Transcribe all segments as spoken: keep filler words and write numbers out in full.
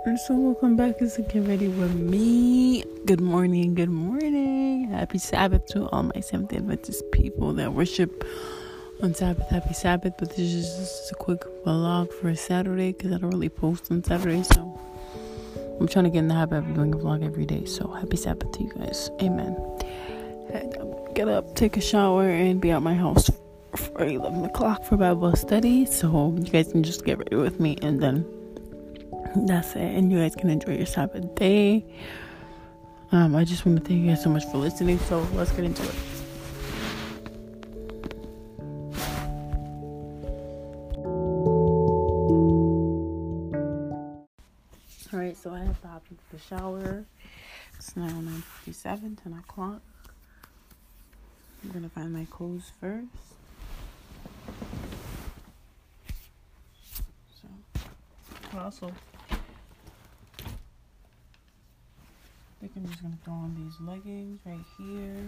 And so welcome back to Get Ready With Me. Good morning, good morning. Happy Sabbath to all my Seventh-day Adventist people that worship on Sabbath. Happy Sabbath. But this is just a quick vlog for Saturday because I don't really post on Saturday. So I'm trying to get in the habit of doing a vlog every day. So happy Sabbath to you guys. Amen. And um, get up, take a shower, and be out my house for eleven o'clock for Bible study. So you guys can just get ready with me, and then that's it. And you guys can enjoy your Sabbath day. Um, I just want to thank you guys so much for listening. So let's get into it. Alright, so I have to hop into the shower. It's now nine fifty-seven, ten o'clock. I'm going to find my clothes first. So, also, I think I'm just going to throw on these leggings right here.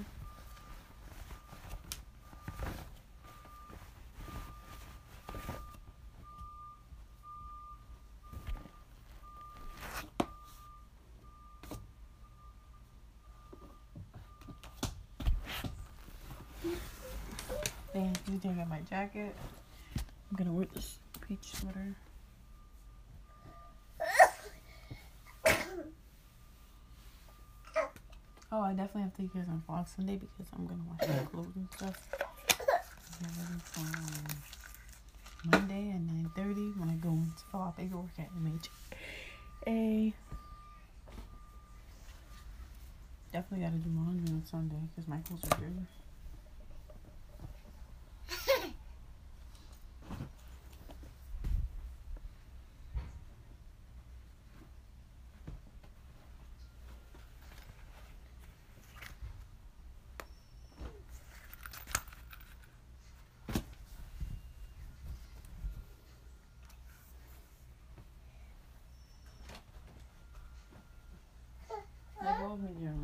Then you think I got my jacket. I'm gonna wear this peach sweater. Oh, I definitely have to take you guys on vlog Sunday because I'm gonna wash my clothes and stuff. Get ready for Monday at nine thirty when I go and fill out paperwork at M H A. Definitely gotta do laundry on Sunday because my clothes are dirty. What me doing?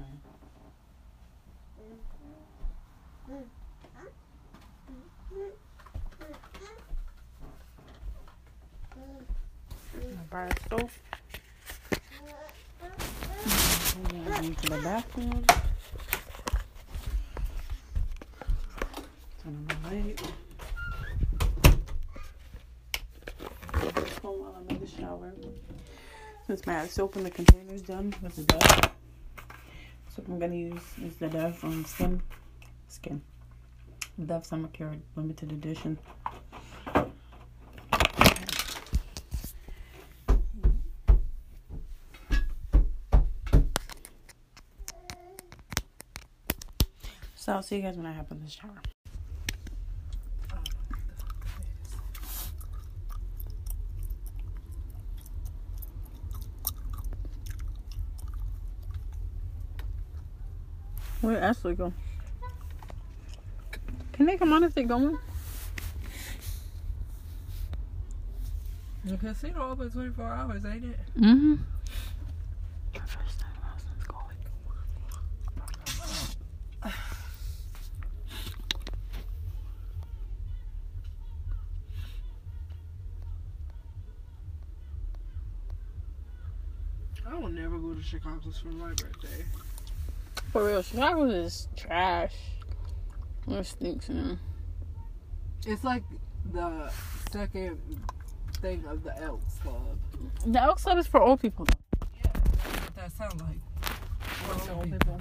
My bar stove. I'm going to the bathroom. Turn on the light. Phone while I'm in the shower. Since my soap in the container is done with the Dove. So I'm gonna use is the Dove um, skin skin. Dove Summer Care limited edition. So I'll see you guys when I hop in the shower. Where'd Ashley go? Can they come on if they're going? The casino open twenty-four hours, ain't it? Mm-hmm. First time since going. I will never go to Chicago's for my birthday. For real, Chicago is trash. It stinks now. It's like the second thing of the Elks Club. The Elks Club is for old people. Yeah, that's what that sounds like. For old people.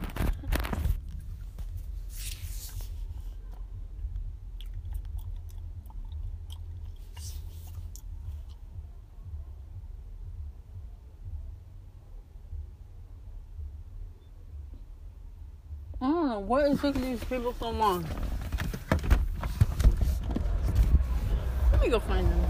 I don't know what is taking these people so long. Let me go find them.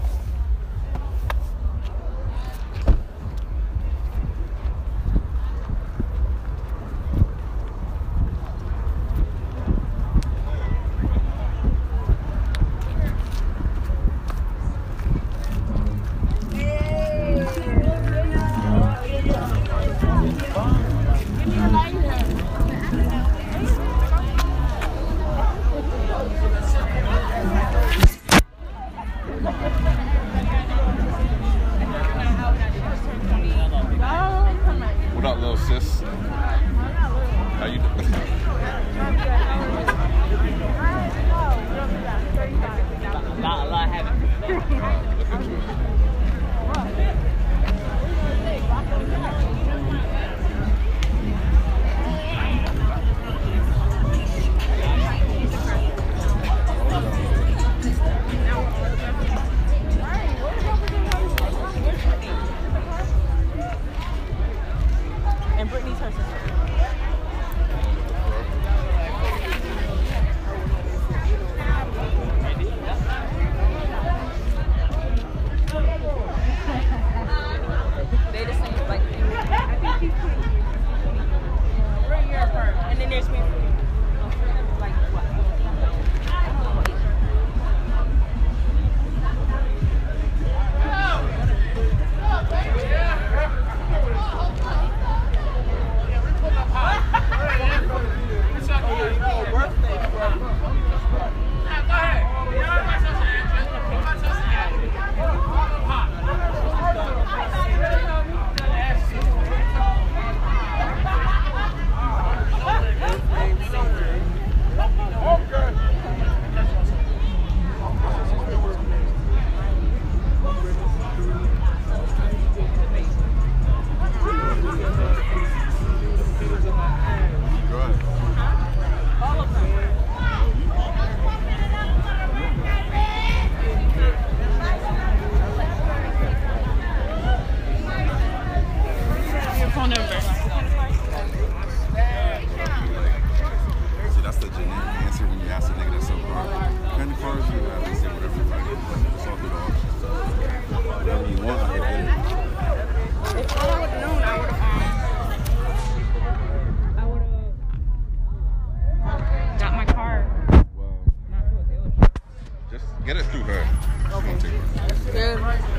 Just get it through her. Okay. Good.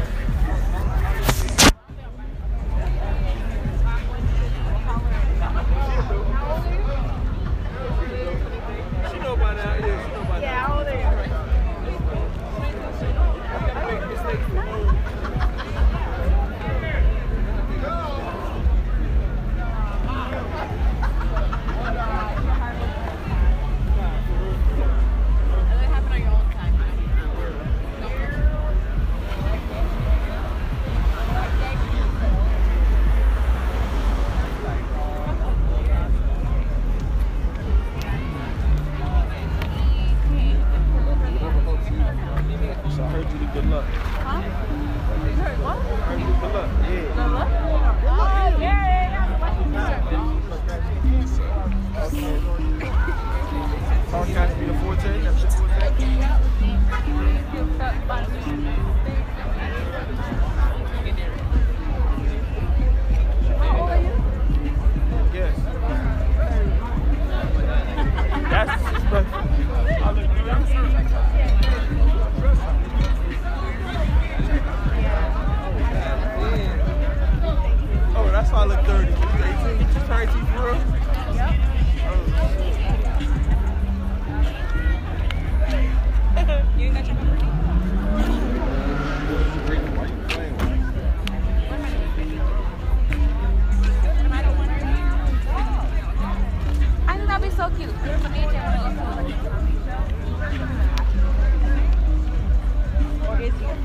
She know by now. Yeah, she know by now. Yeah, how old are you? So I heard you the good luck. Huh? You heard what? I heard you the good luck. Yeah. Good luck? Oh, yeah, yeah, yeah. Okay. Talk catch me the forte. That's the forte. How old are you? Yes. That's disrespectful. I look good. Oh, that's why I look thirty. You eighteen? You turn eighteen for real? Yep. You ain't got your number? I think that'd be so cute. Me and Jay wanna go to Or is he?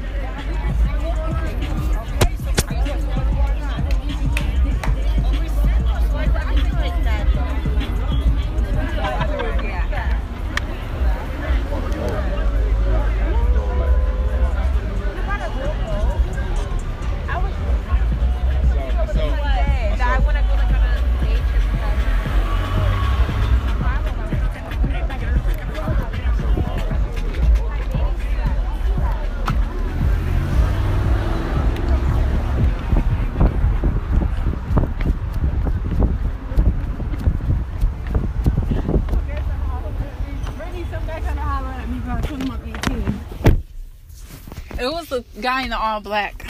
It was the guy in the all black.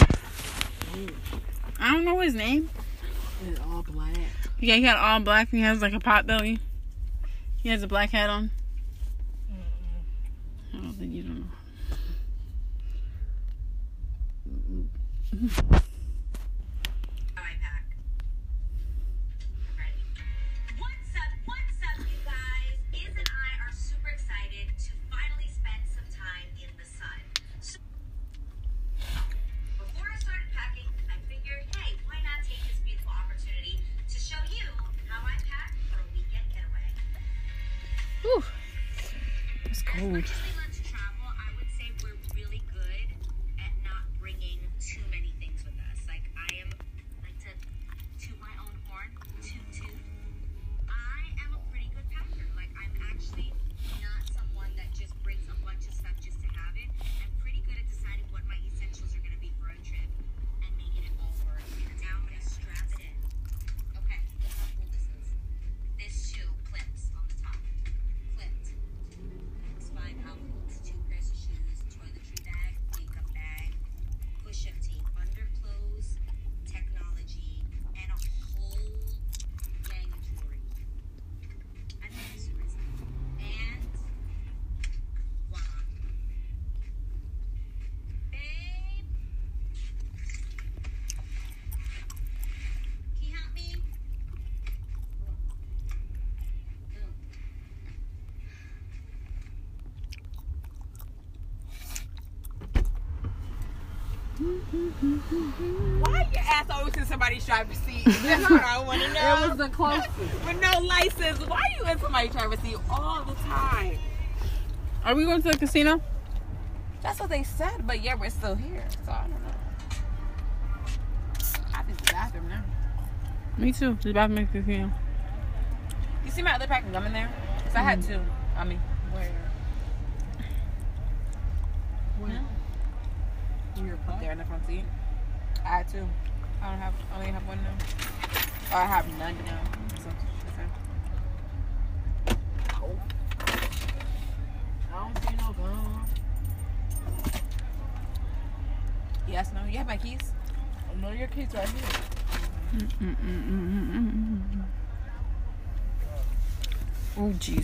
I don't know his name. In all black. Yeah, he got all black and he has like a pot belly. He has a black hat on. I don't think you don't know. What's up, what's up, you guys? Iz and I are super excited to finally spend some time in the sun. So, before I started packing, I figured, hey, why not take this beautiful opportunity to show you how I pack for a weekend getaway. Whew. It's As much cold. as we love to travel, I would say we're really good at not bringing too many things with us. Like, I am, like to toot my own horn, toot toot. I am a pretty good packer. Like, I'm actually not someone that just brings a bunch of stuff just to have it. I'm pretty good at deciding what my essentials are going to be for a trip and making it all work. Now I'm going to strap it in. Okay, look how cool this is. This shoe clips on the top. Clipped. It's five outfits, two pairs of shoes, toiletry bag, makeup bag, push-up tape, underclothes, technology, and a whole gang of jewelry. I think it's super simple. And voila. Babe, can you help me? Why your ass always in somebody's driver's seat? That's what I want to know. It was the closest. With no license, why you in somebody's driver's seat all the time? Are we going to the casino? That's what they said, but yeah, we're still here, so I don't know. I think the bathroom now. Me too. The bathroom at the casino. You see my other pack of gum in there? Cause I had two. I mean, where? Where? In your butt? There in the front seat. I had two. I don't have. I only have one now. Or I have none now. So, I don't see no gum. Yes, no. You have my keys? No, your keys right here. Oh, jeez.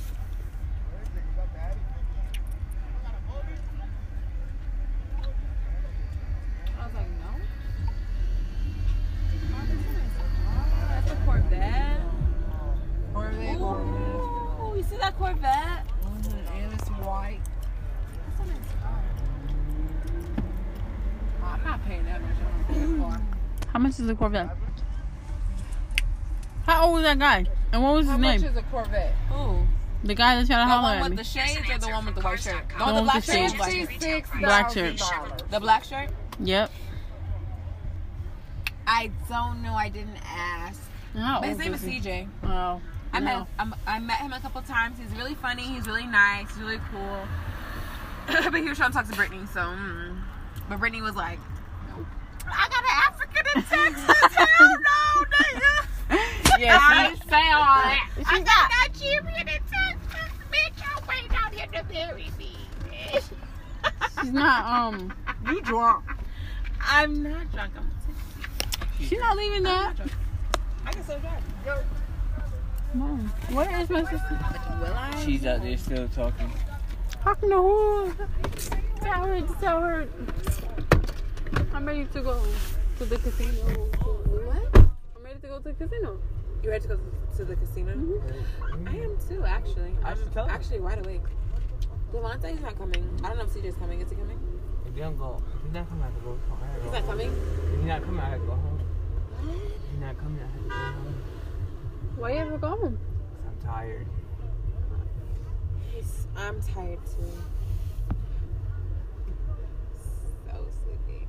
I was like, no. Oh, that's a Corvette. Corvette, Corvette. Ooh, you see that Corvette? Mm-hmm. And it's white. That's a nice car. I'm not paying that much on a car. How much is the Corvette? How old was that guy? And what was his How name? much is a Corvette? Ooh. The guy that tried to The holler one at with me. the shades or the one with the white shirt? The The one one with the with the black shirt. shades. Black shirt. fifty-six Black shirt. dollars. The black shirt? Yep. I don't know. I didn't ask. How But his old name is is he? C J. Oh. I no. met I'm, I met him a couple times. He's really funny. He's really nice. He's really cool. But he was trying to talk to Brittany, so. Mm. But Brittany was like, nope. I got an African in Texas. Hell no, nigga. Yeah, I didn't say all that. She I got- got that Nigerian in Texas, bitch. I'm waiting out here to marry me, bitch. she's not, um, You drunk. I'm not drunk. I'm tipsy. she's not leaving I'm that. not drunk. I can still drive. Mom, where is my sister? Will I? She's out there still talking. Talking to who? Tell her, tell her. I'm ready to go to the casino. What? I'm ready to go to the casino. You ready to go to the casino? Mm-hmm. I am too, actually. I I'm should tell her. actually wide awake. Devontae is not coming. I don't know if C J's coming. Is he coming? If you don't go, if he's not coming, I have to go home. I have to He's go not home. coming? If he's not coming, I have to go home. If he's not coming, I have to go home. Why you ever go home? 'Cause I'm tired. He's, I'm tired too. So sleepy.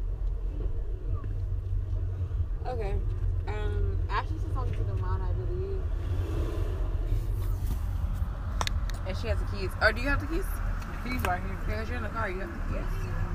Okay. Um, Ashley's just talking to the mom, I believe. And she has the keys. Or do you have the keys? The keys right here. Because you're in the car, you have the keys.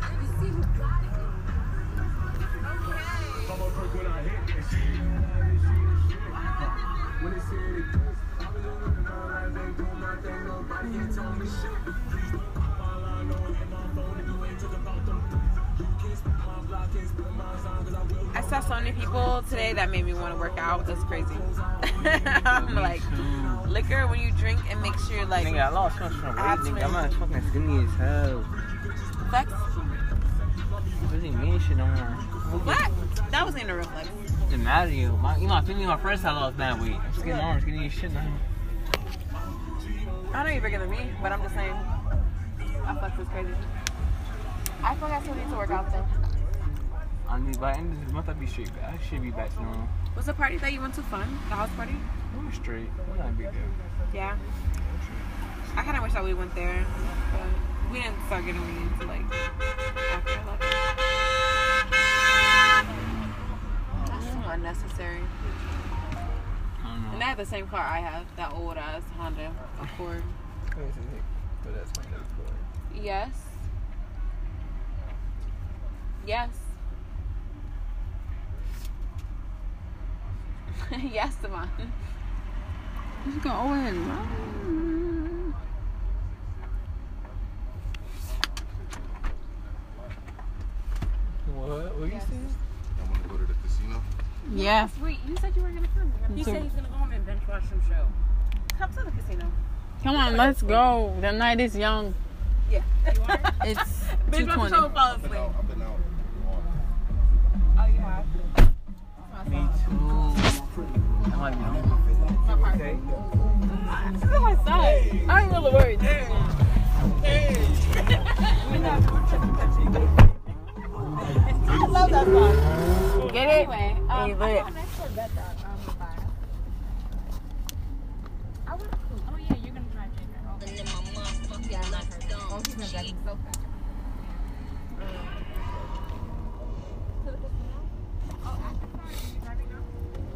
I saw so many people today that made me want to work out. That's crazy. I'm like, liquor, when you drink, it makes you like Nigga, I lost so much weight. abstinent. Nigga, I'm not fucking skinny as hell. flex. Doesn't mean shit no more. What? That wasn't even a reflex. Doesn't matter to you. My, you know, I think my first time I lost bad weight. I'm just getting more skinny as shit now. I know you're bigger than me, but I'm just saying. My flex is crazy. I feel like I still need to work out though. I need by the end of this month I'll be straight back. I should be back to normal. Was the party that you went to fun? The house party? I'm straight. I'm not a big deal. Yeah. I kind of wish that we went there, but we didn't start getting me into like after eleven. That's so unnecessary. I don't know. And they have the same car I have, that old ass Honda Accord. But that's my Accord. Yes. Yes. Yes, Devon. Just go over and run. What? What you saying? I want to go to the casino. Yeah. Wait, you said you were gonna come. Me He too. said he's gonna go home and binge watch some show. Come to the casino. Come on, let's go. The night is young. Yeah. You are? It's two Binge watch the twenty. show and fall I've been asleep. out. I've been out. Oh, you have? Me too. I might be home. Okay. This is my side. I don't know the words. I love that song. Get it? Anyway, um, You I lit. got next to bet that um, buy. I would. Oh yeah, you're gonna drive Jake. Oh, yeah, I like her. Oh, he's gonna drive me so fast. To the casino? Oh, after that, are you driving now?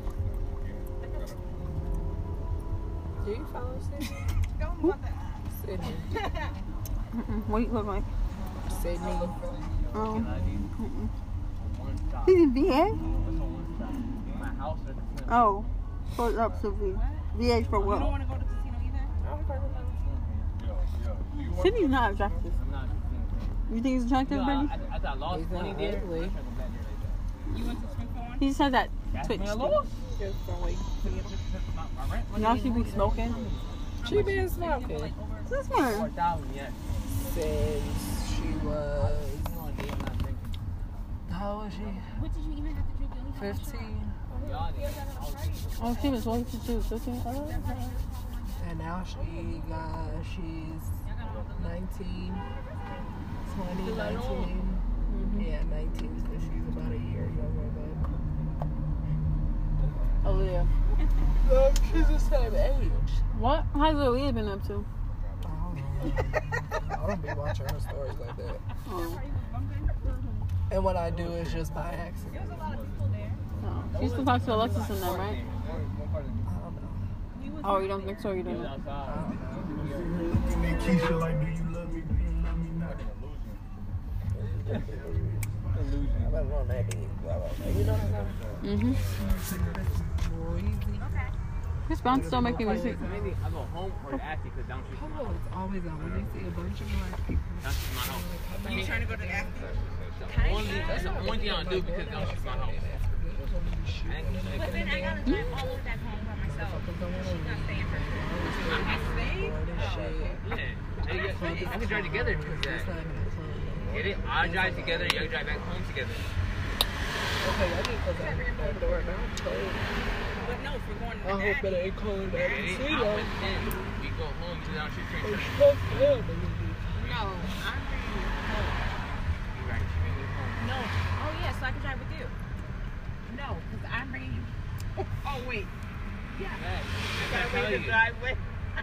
Do you follow Sydney? Don't want that. Sydney. Mm-mm. What do you look like? Sydney. Oh. Mm-mm. He's in V A? My house or the casino? Oh. Pull up to V. V A for You don't what? want to go to the casino either? Sydney's not attractive. I'm not a casino fan. You think he's attractive, Brittany? I, I, I lost He's not money there. ugly. You went to Springfield one? He just has that That's twitch. me, I lost. My, my rent. Now she be smoking. She been smoking This Four one. thousand, yes. since she was. On a day I'm not drinking. How old was she? What did you even have to drink? You only had one shot. Fifteen. Y'all niggas, I was drinking. Oh, she was what did she do? fifteen? Oh, okay. And now she got. She's nineteen. twenty, nineteen. Yeah, nineteen. So she's about a year younger than. Oh, yeah. Um, she's the same age. What? How's Aaliyah been up to? I don't know. I don't be watching her stories like that. Oh. And what I do is just by accident. Oh. She used to talk to Alexis and them, right? I don't know. Oh, you don't think so? You don't know? I Outside. don't know. And then Keisha like, do you love me? Do you love me not? I better run that big. You know what I'm saying? Mm-hmm. Breezy. His mom's still making music. Maybe I go home or after because down street. Oh, it's always on when you see a bunch of black people. Down street my house. You trying to go to the after? The only, that's the only thing I don't do because down street my house. But then I gotta drive all over back home by myself. She's not staying for sure. I'm not staying? Yeah. Hey, guys, I can drive together because that. Get it? I drive together, you drive back home together. Okay, I need to put that that door down. But no, if we're going to I the hope it ain't cold that Get it? see I though. went in. We go home to down street train. Fuck them. No, I'm bringing you home. You right, she bring me home. No. Oh, yeah, so I can drive with you. No, because I'm bringing you. Oh, wait. Yeah. I I gotta tell wait to you. drive with. I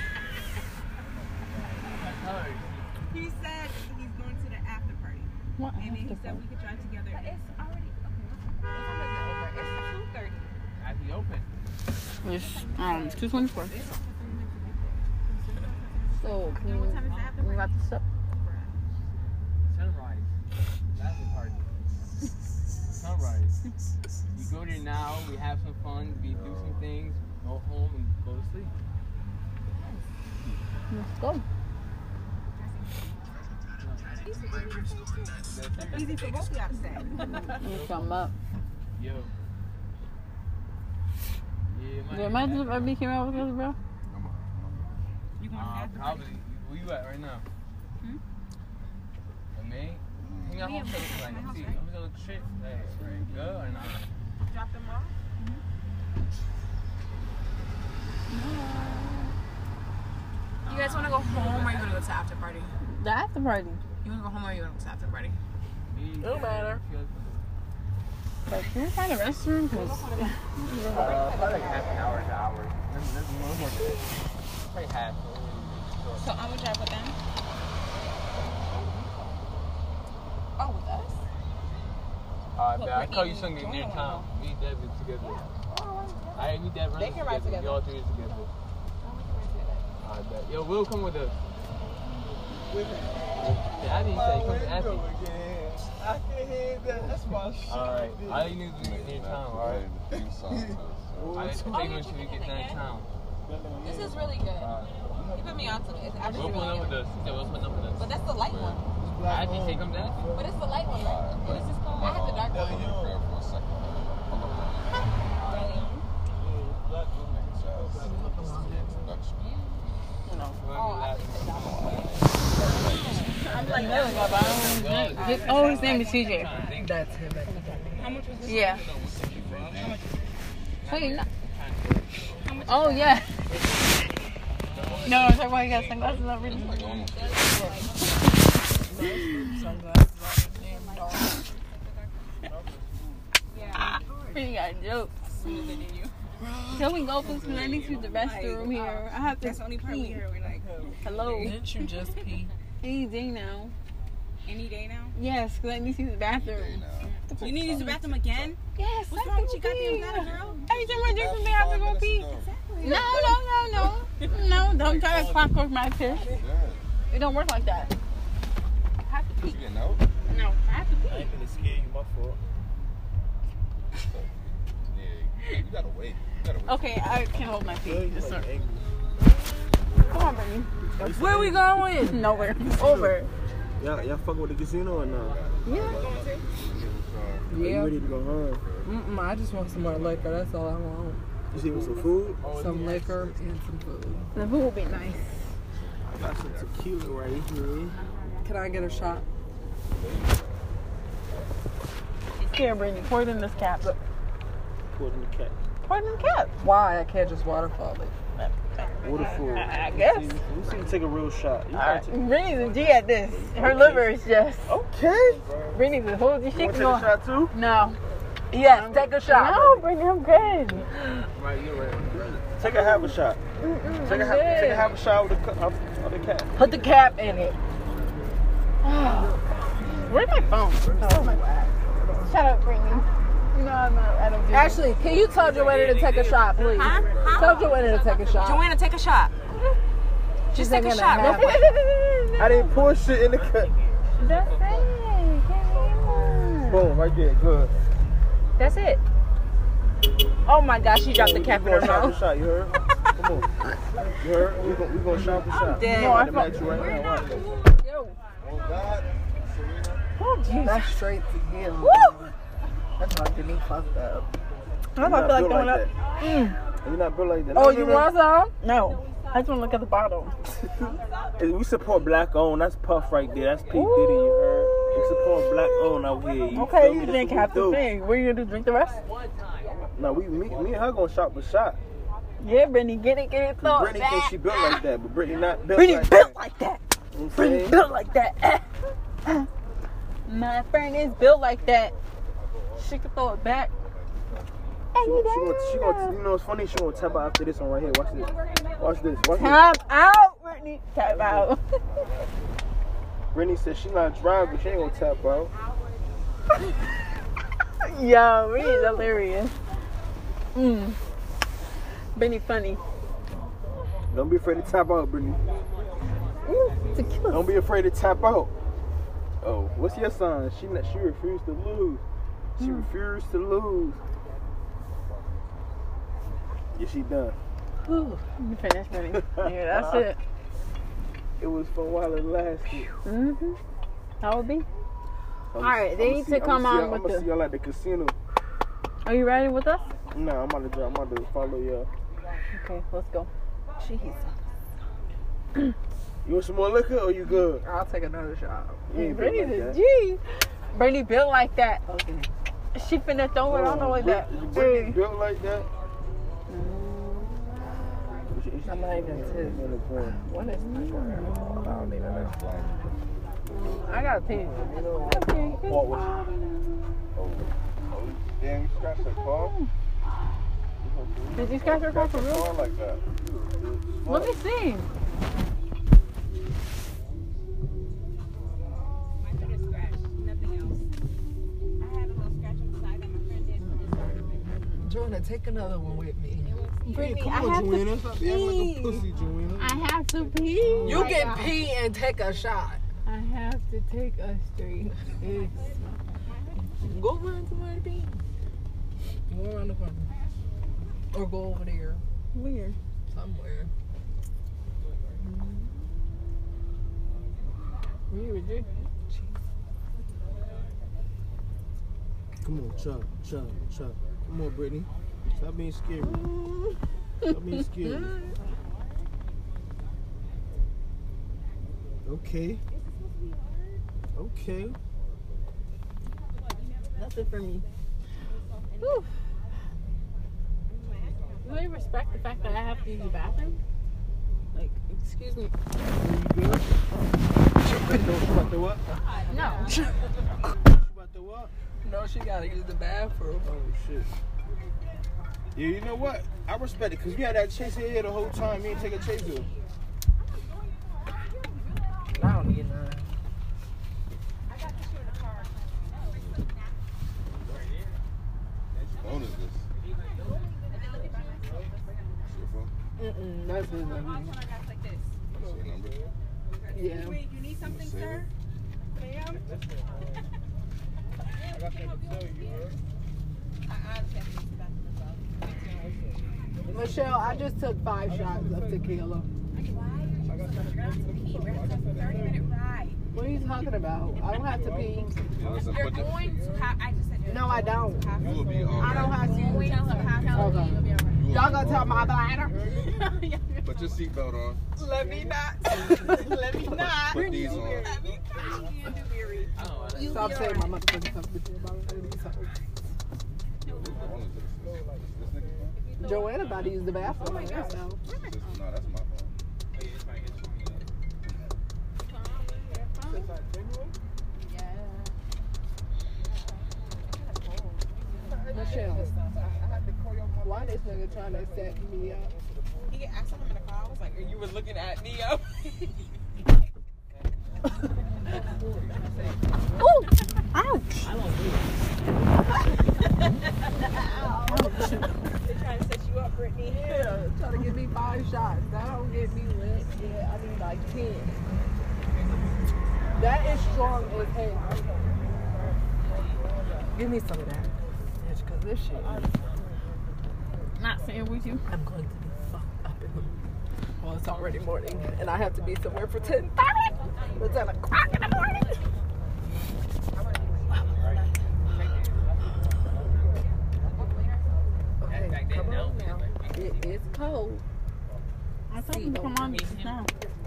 tell her. He said he's going to the after party. What? And then he said we could drive together. But it's already, okay, what time is it over? It's two thirty. I be open. It's um two twenty four. So Then what time is the after we party? got this up. Sunrise. That's the party. Sunrise. You go there now, we have some fun, we do some things, go home and go to sleep. Let's go. That's Easy for both of y'all to say. Let's come up. Yo. Yeah, Do you imagine if I became out with us, bro? You going to the Uh, after party? probably. Where you at right now? Hmm? And me? Hang out Yeah, home so my like, house, see, right? I'm gonna look shit. Hey, right, good or not? Drop them off? You guys want to go home or you want to go to the after party? The after party. You want to go home or you want to go to the after party? Me, No matter. Like, can we find a restroom? Cause Uh, probably like half an hour to hour. That's, that's more, more than probably half. So I'm gonna drive with them. Oh, with us? Uh, Well, but I call Brittany you something and near Jordan town. We that be together. I we that run They can ride together. We all three is together. I bet. Yo, Will come with us. Yeah, I need to say come to Ashley. I can't hear that. That's my shit. Alright, all you need to do is near town, alright? I just Oh, take you're when we taking get it down again? town. This is really good. Alright. You put me on to it. It's Will actually pull really up with good. us. He said, Will's putting up with us. But that's the light one. I just say come to Ashley. But it's the light one, right? What is this called? I have the dark one. I'm like, His, oh, his name is C J. That's him. how much was this? Yeah. Wait, no. Oh, yeah. No, I'm talking about you got sunglasses on. Really? Yeah. You got jokes. Can we go, please? Because I need to use the restroom here. I have to That's the only part we pee. hear. We're like, Hello. Didn't you just pee? Any day now. any day now? Yes, because I need to use the bathroom. You need to use the bathroom again? Yes, What's I wrong have with you to goddamn pee. bladder, girl? Every time I drink something, I have to go pee. No, no, no, no. No, don't try to clockwork my piss. It don't work like that. I have to pee. No, I have to I pee. ain't gonna scare you, my fault. Yeah, you gotta wait. You gotta wait. Okay, I can't hold my Girl, pee. you It's like not- angry. Come on, Brittany. Where we going? Nowhere. Over. Y'all, y'all fuck with the casino or not? Yeah. Are you Yeah. ready to go home? Mm-mm, I just want some more liquor. That's all I want. You see with some food? Some liquor and some food. The food will be nice. I got some tequila right here. Can I get a shot? Here, Brittany, pour it in this cap. Pour it in the cap. Pour it in the cap. Why? I can't just waterfall it. Waterfall. I guess. See, we see you take a real shot. You All gotta right. take- Brittany's a G at this. Her liver is just. Okay. Brittany's a whole. She You can want to take go. a shot too? No. Yes, take a shot. No, Brittany, I'm good. Right, you're right. Take a half a shot. Take a half, take a half a shot with the, cu- of, of the cap. Put the cap in it. Where's my phone? Oh my God. Shut up, Brittany. You know I'm not. I don't do that. Ashley, can you tell Joanna to take a shot, please? Huh? Huh? Tell Joanna to take a shot. Joanna, take a shot. She's Just take a taking shot. half. I didn't pour shit in the cup. That's it. Can't Boom, right there. Good. That's it. Oh my gosh, she dropped the cap in We her gonna shot mouth. for shot, you heard? Come on. You heard? We gonna, we gonna shot for shot. dead. No, I I'm at you right now. Watch. Yo. Oh God, Serena. Oh, jeez. That's straight to him. Woo! That's not getting fucked up. I don't feel like throwing up. that. Mm. You're not built like that. Oh, No, you no, no. want some? No. I just want to look at the bottle. We support black owned. That's Puff right there. That's P. Diddy, you heard? We support black owned out here. You Okay, feel me? you That's drink what we half the do. thing. What are you going to do? Drink the rest? No, we, me, me and her gonna shot for shot. Yeah, Brittany, get it, get it, throw it Brittany thinks back. she built like that, but Brittany not built Brittany like built that. like that. You know what I'm Brittany saying? built like that. My friend is built like that. She can throw it back. She gonna, she gonna, she gonna, you know what's funny? She gonna tap out after this one right here. Watch this. Watch this. Watch this. Tap out, Brittany. Tap out. Brittany said she not driving, but she ain't gonna tap out. Yo, Brittany's hilarious. Mm. Brittany funny. Don't be afraid to tap out, Brittany. Ooh, tequila. Don't be afraid to tap out. Oh, what's your sign? She not, she refused to lose. She Hmm. refused to lose. Yeah, she done. Ooh, you finished, Brittany. Yeah, that's it. It was fun while it lasted. Mm-hmm. How would be? All right, they need to come on with I'm gonna the- see y'all at the casino. Are you riding with us? No, I'm about to drive. I'm about to follow y'all. Okay, let's go. Jeez. You want some more liquor or you good? I'll take another shot. You ain't built Brittany's like a that. G. Brittany built like that. Okay. She finna throw it on the way back. Brit- Brittany built like that. I'm not even two. What is that? I don't even know. I gotta pee. What was Damn, you scratched that car? Did you scratch your car for real? Car like that. Let me see. My foot is scratched, nothing else. I had a little scratch on the side that my friend did. Joanna, take another one with me. Brittany, Come I on, have Joanna. to Stop acting like a pee. pussy, Joanna. I have to pee. You Right can now. pee and take a shot. I have to take a straight piss. Go find somewhere to pee. Go around the corner. Or go over there. Weird. Somewhere. Weird, dude. Come on, chop, chop, chop. Come on, Brittany. Stop being scary. Stop being scary. Okay. Okay. That's it for me. Whew. Do they respect the fact that I have to use the bathroom? Like, excuse me. You good? She about to what? No. She about to what? No, she gotta use the bathroom. Oh, shit. Yeah, you know what? I respect it, because we had that chaser here the whole time. You ain't take a chaser. I don't need none. What is this? Your phone? Mm-mm, that's his number. What's your number? Yeah. Wait, you need something, sir? Ma'am? I got that to tell you, heard? Michelle, I just took five shots of tequila. Why? We're gonna take a thirty minute ride. What are you talking about? I don't have to pee. Yeah, listen, You're put the- going to have. I just said you're No, I don't. You will be all I don't right. have to. going to have. Okay. You will Y'all be gonna all tell my bladder? right. Put your seatbelt on. Let me not. Let me not. Put these on. Stop saying my motherfucking stuff before about these hoes. Joanna about to use the bathroom. Oh No, so. that's my phone. Michelle, why this nigga trying to set me up? He asked him in the car. I was like, you were looking at Neo. Ooh! Ouch! They're trying to set you up, Brittany. Yeah, trying to give me five shots. That don't get me lit. Yeah, I need like ten. That is strong as hell. Give me some of that. Bitch, cause this shit. Not saying with you. I'm going to be fucked up in the well, it's already morning, and I have to be somewhere for ten thirty. It's ten o'clock in the morning. Okay, come on now. It is cold. I told you to come on just now.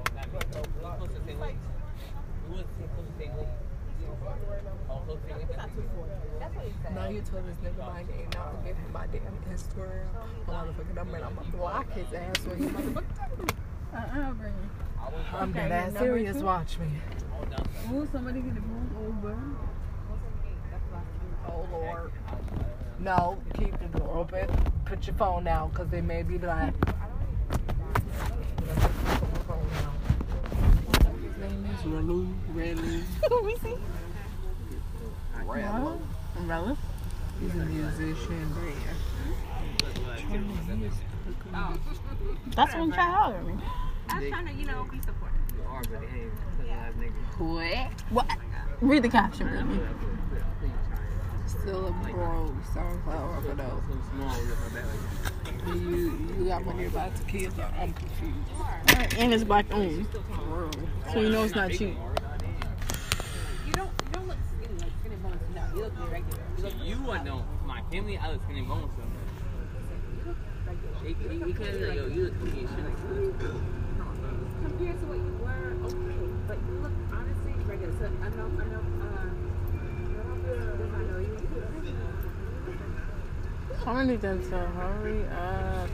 Now you told this nigga my name, now I'm giving him my damn Instagram, my motherfucking number, and I'm gonna block his ass when he motherfucker. Uh-uh, Brittany. I'm Okay, dead ass number serious, two? watch me. Ooh, somebody get a move over. Oh Lord. No, keep the door open. Put your phone down, cause they may be black. His name is Relu. Relu. Who we see? Relu. Umbrella? He's a musician. That's what I'm trying to holler at me. I was trying to, you know, be supportive. What? What? Read the caption, Brittany. Still a bro. Sunflower overdose. You, you got money about the kids? I'm confused. Alright, and it's black owned. So you know it's not cheap. You don't, you don't look skinny like skinny bones. No, you look regular. You look You would know. My family, I look skinny bones. Because yo, you look skinny as shit. compared to what you were, okay, but you look honestly regular. So I know, I know, uh, I know you. Somebody did so hurry up.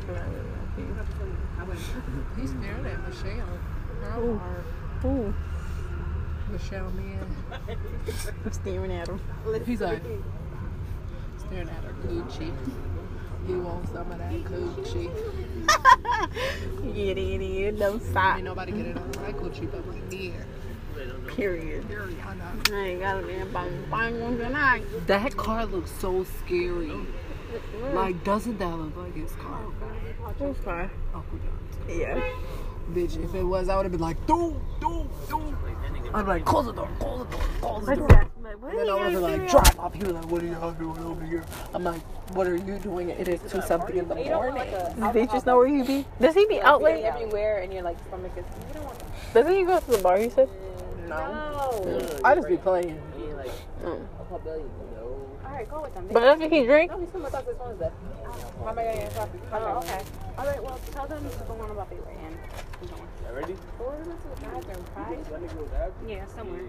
He's staring at Michelle. Her Ooh. heart. Ooh, Michelle, man. I'm staring at him. He's like staring at her coochie. He wants some of that coochie. Get it in, no stop. Ain't nobody get it on my coochie but my ear. Period. I know. I ain't got to be bang bang on tonight. That car looks so scary. Like, doesn't that look like his car? Who's car? Uncle John's. Yeah. Bitch, if it was, I would have been like, do, do, do. I'd be like, close the door, close the door, close the door. And then I would have been like, drive off. He was like, what are y'all doing over here? I'm like, what are you doing? It is two something in the morning. Does he just know where he be? Does he be out late? Everywhere, and you're like, stomach is. You don't want to. Doesn't he go to the bar, he said? No. No. I just be playing. Mm. Alright, go with them. But doesn't he drink? No, he's still about this one, is that? How am I going to answer? Oh, okay. Alright, well, tell them to go on about the way in. Ready? Or to the bathroom, right? Yeah, somewhere.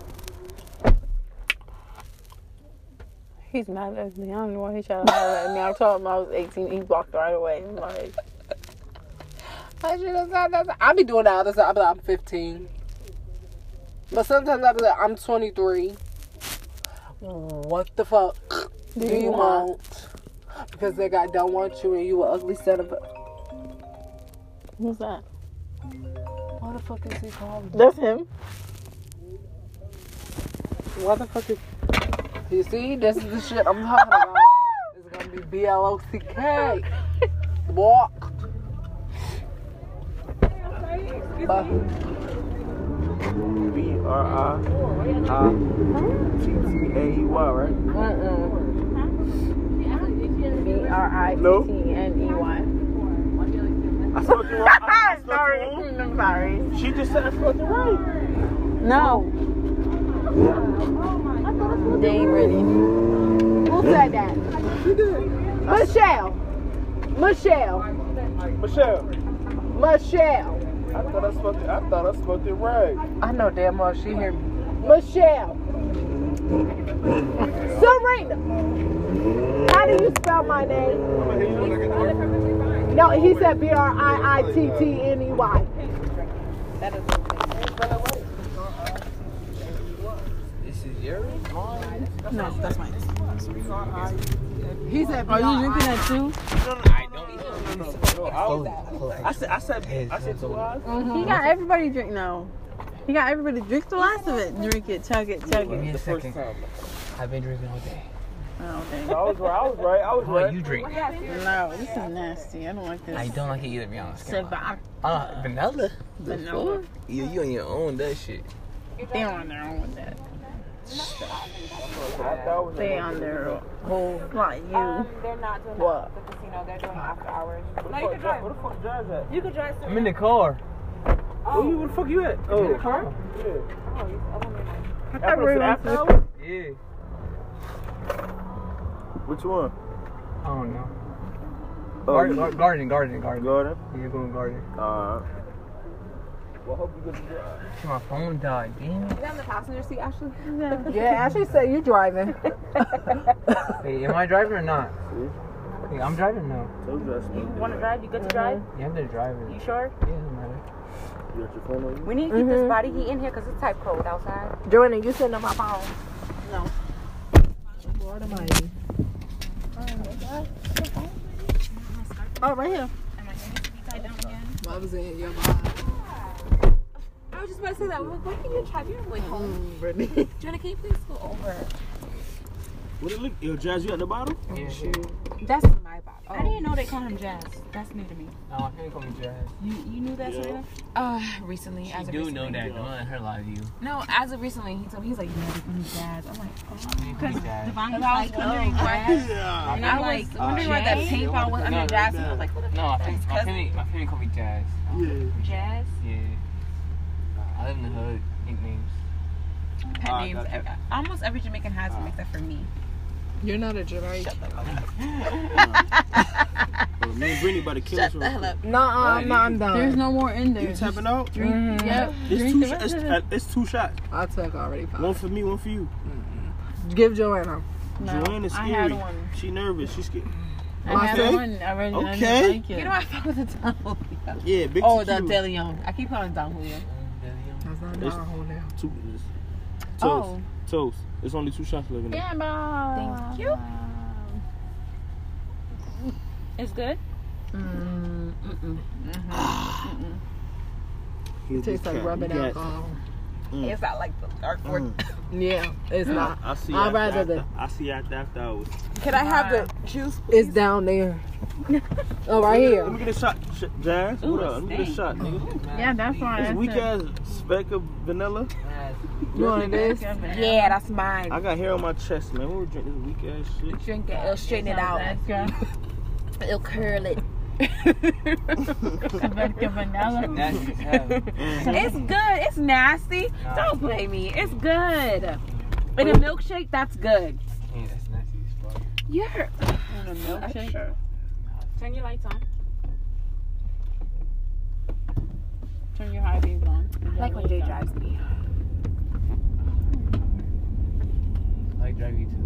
He's mad at me. I don't know why he tried to holler at me. I told him I was eighteen. He walked right away. I'm like, I should have said that. I be doing the other side. I be like, I'm fifteen. But sometimes I be like, I'm twenty-three. What the fuck do you, you want? want? Because that guy don't want you and you an ugly son of a... who's that? What the fuck is he called? That's him. What the fuck is... You see, this is the shit I'm talking about. It's gonna be B L O C K. Walk. But, B R I I T T A U Y, right? mm-mm. B R I T T N E Y. I spelled it right. I spelled it Sorry. wrong. I'm sorry. She just said I spelled it right. No. They ain't ready. Who said that? Michelle. Michelle. Michelle. Michelle. I thought I smoked it. I thought I smoked it right. I know damn well she hear me. Michelle. Serena. How do you spell my name? No, he said B R I I T T N E Y. This is yours? No, that's mine. He said B Are R I. you drinking that too? I don't know. I said, I said, I said two eyes. He got everybody drink now. He got everybody drink the last of it. Drink it, chug it, chug Give me it. a second. I've been drinking all day. Oh, I okay. was right. I was right. I was What right. you drink? No, this is nasty. I don't like this. I don't like it either, to be honest. Cigar. Uh, vanilla? Vanilla. Yeah, you on your own, that shit. They on their own with that. I thought it was They on their whole like you. Um, they're not doing What? that at the casino. They're doing after hours. Where the fuck Jazz- where the fuck Jazz at? You could drive. I'm in the car. Oh, you, where the fuck you at? Oh, In the car? Yeah. I thought we were going After to. hours? Yeah. Which one? I don't know. Oh, Garden, you- gar- garden, garden, garden. Garden. Yeah, going garden. Uh. Well, I hope you get to drive. My phone died, damn it. You on the passenger seat, Ashley? Yeah, Ashley said you driving. Hey, am I driving or not? Hey, I'm driving now. Told you I smoked it. Want to drive? You good to drive? Yeah, I'm there driving. You sure? Yeah, doesn't matter. You got your phone on you? We need to keep this body heat in here because it's type cold outside. Jordan, you sitting on my phone. No. Lord Almighty. Oh, right here. I was in your mind. I was just about to say that. Well, when can you drive? You're way home. Brittany. Jenna, can you please go over? What it look? Yo, Jazz, you at the bottom? Yeah. That's my bottle. I didn't know they call him Jazz. That's new to me. No, my family call me Jazz. You you knew that, Yeah. Serena? Uh, recently. She as of do recently. know that. Don't let her lie to you. No, as of recently, he told me, he's like, yeah, they call me Jazz. I'm like, oh. You call me Jazz. Devon And was I like, was wondering oh, why. Yeah. And I was like, wondering why that Jay? paint ball was No, under Jazz. And I was like, what the No, my fuck? family, my family, my family call me Jazz. Jazz? Yeah. I live in the hood. Nicknames. Pet Ah, names. gotcha. Every- Almost every Jamaican has them except for me. You're not a Jamaican. Well, me and Brittany about to kill us. Shut the hell up. No, I'm not. I'm done. There's no more in there. You tapping out? Drink. Mhm. Yep. It's Drink two. the Sh- rest it's, of it. uh, it's two shots. I took already five. One for me, one for you. Give Joanna. No, Joanne is I scary. had one. She nervous. She's scared. I had Okay. one already. and I Okay. didn't like it. You know, I fuck with the Don Yeah, big Oh, the tequila. De Leon. I keep calling Don Julio. That's not It's- our whole now. Two. it's- Toast. Oh. Toast. It's only two shots left in there. Yeah, bye. Thank you. It's good? Mm, mm-mm. Here's It tastes this like cat. rubbing You got- alcohol. Mm. It's not like the dark word. Mm. Yeah, it's not. I see. I'd after, rather after, the. I see after after hours. Can I have the juice? It's down there. Oh, right here. Let me get a shot, Sh- Jazz. What up? Let me get a shot, nigga. Yeah, that's fine. This That's weak it. ass speck of vanilla. You want this? Yeah, that's mine. I got hair on my chest, man. We would drink this weak ass shit. Drink it. It'll straighten it out. It'll curl it. Vodka vanilla. Nasty as hell. It's good. It's nasty. Nah. Don't blame me. It's good. In a milkshake, that's good. Yeah, that's nasty as fuck. You're And a milkshake. Turn your lights on. Turn your high beams on. like when Jay drives me. I like driving too.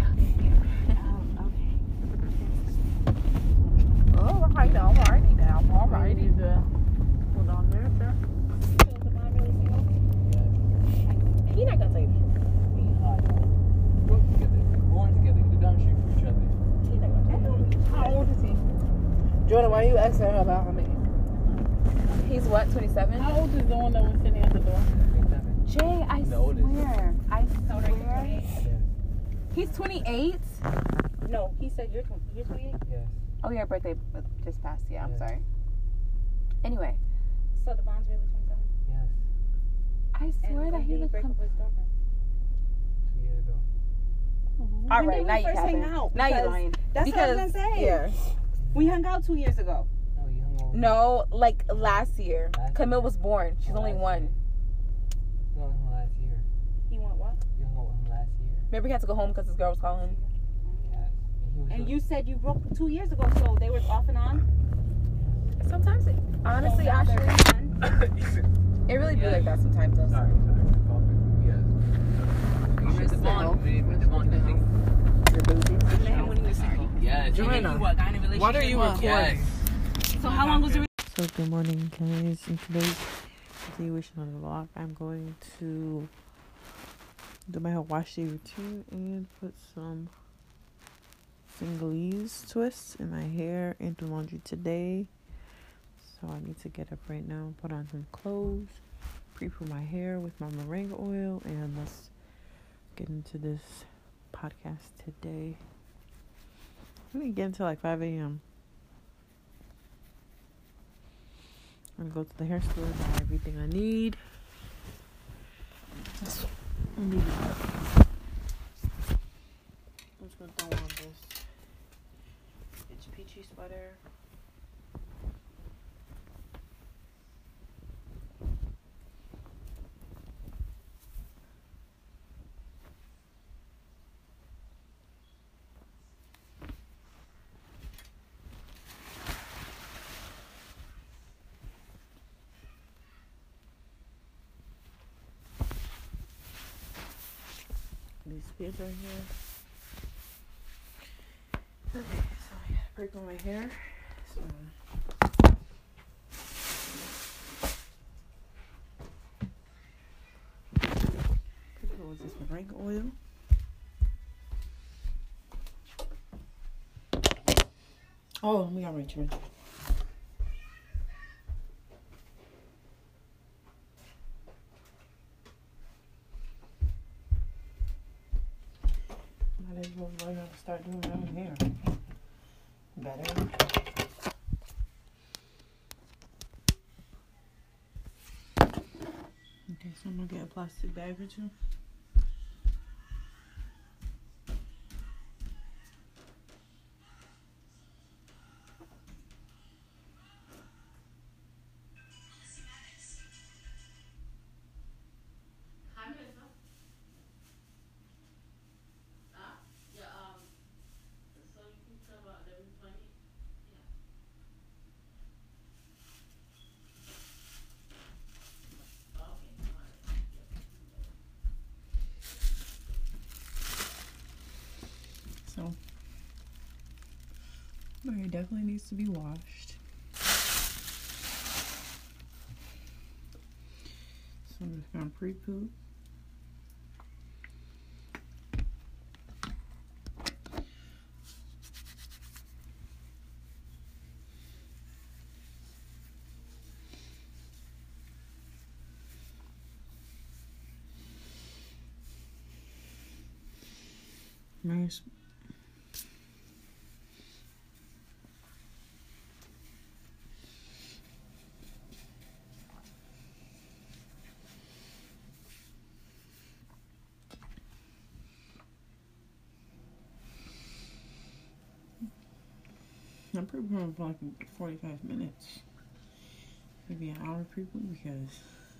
Oh, I know. I'm already now. I'm already. Hold on there, sir. He not gonna say that. We work together. We're born together. We go down the street from each other. He not gonna say How old is he? Jordan, why you asking her about how many? that. He's what? twenty-seven. How old is the one that was sitting at the door? Jay, I The oldest. swear. I swear. He's twenty-eight. No, he said you're twenty. You're twenty-eight. Yes. Oh, your birthday just passed. Yeah, I'm Yeah. sorry. Anyway, So Devon's really twenty-seven. Yes. I And swear that when he did he was. break up Com- with his girlfriend? Two years ago. All When right, did we now you first hang haven't. out? Now you're Because lying. That's because, what I was gonna say. Yeah. We hung out two years ago. No, you hung over. No, like last year. Last Camille year. was born. She's Oh, only last one. year. No, hold on. Remember he had to go home because his girl was calling him. And you said you broke two years ago, so they were off and on. Sometimes, it, honestly, So now they're actually, on. it really be like that sometimes. Though. Sorry, sorry. Yes. You read the bond. We read the bond. I think. When he was single. Yes. Joanna, What, got in a relationship? what are you What? recording? Yes. So how long was the So good morning, guys. In today's continuation of the vlog, I'm going to do my whole wash day routine and put some Singalese twists in my hair and do laundry today. So I need to get up right now, put on some clothes, pre-poo my hair with my moringa oil, and let's get into this podcast today. I'm gonna get until like five a.m. I'm gonna go to the hair store, buy everything I need. That's I need. I'm just gonna throw on this It's Peachy sweater. These pins are here. Okay, so I gotta break on my hair. So what was this moringa oil? Oh, we got Richmond. Might as well learn how to start doing my own hair. Better. Okay, so I'm gonna get a plastic bag or two. So, my hair definitely needs to be washed. So I'm just gonna pre-poo. Nice. I'm pre-pooing for like forty-five minutes. Maybe an hour pre-poo because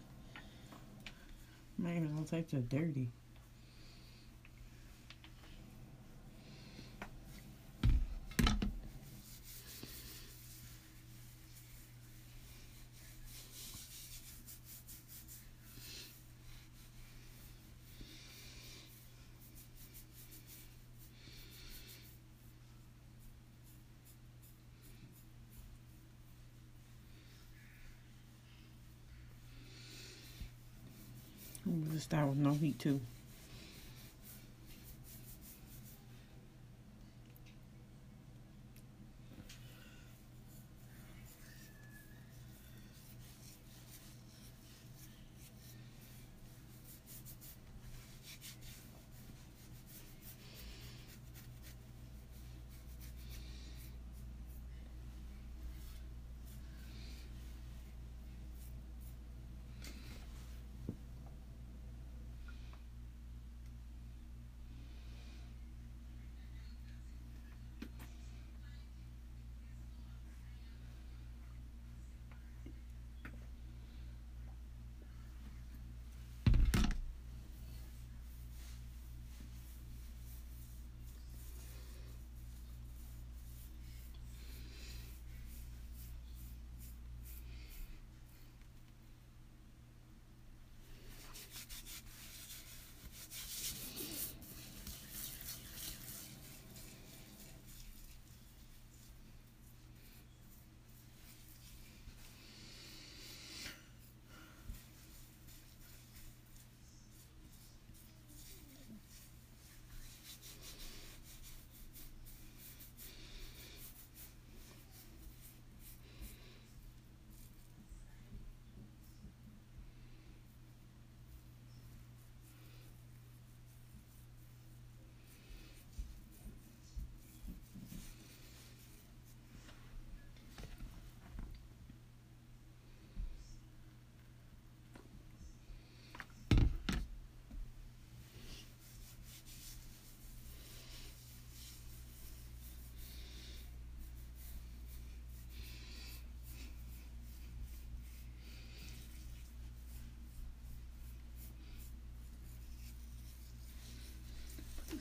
my hair is all types of dirty. I'm gonna start with no heat too.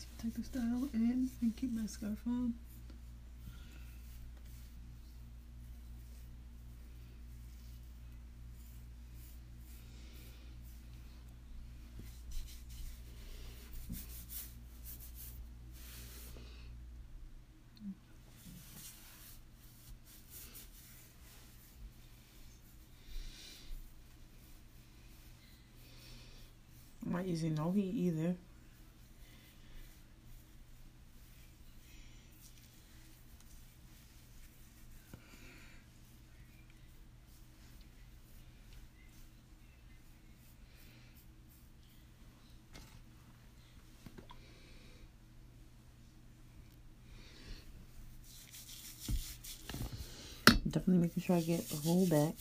Let's take the style in and keep my scarf on. I'm not using no heat either. Definitely making sure I get the whole back.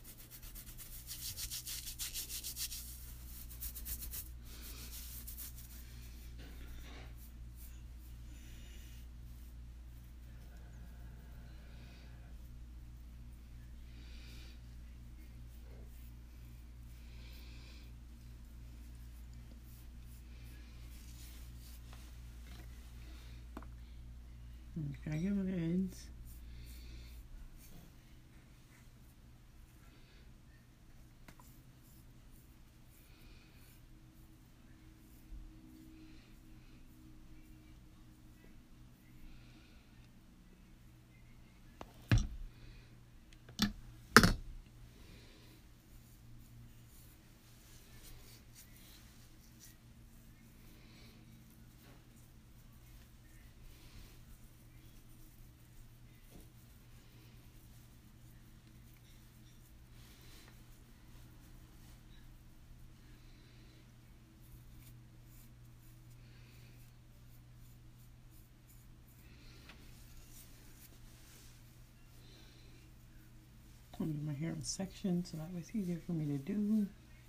Okay, I get my ends. I'll get my hair in sections so that way it's easier for me to do.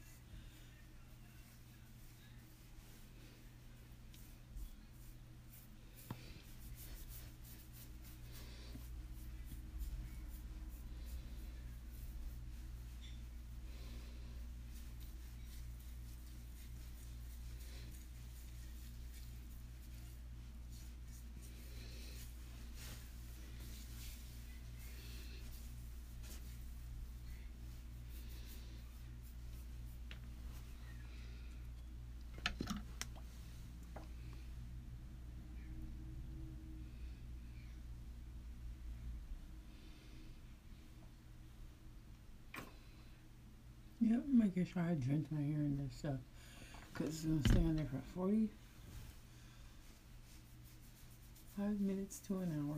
Yep, making sure I drench my hair in this stuff because it's going to stay on there for forty-five minutes to an hour.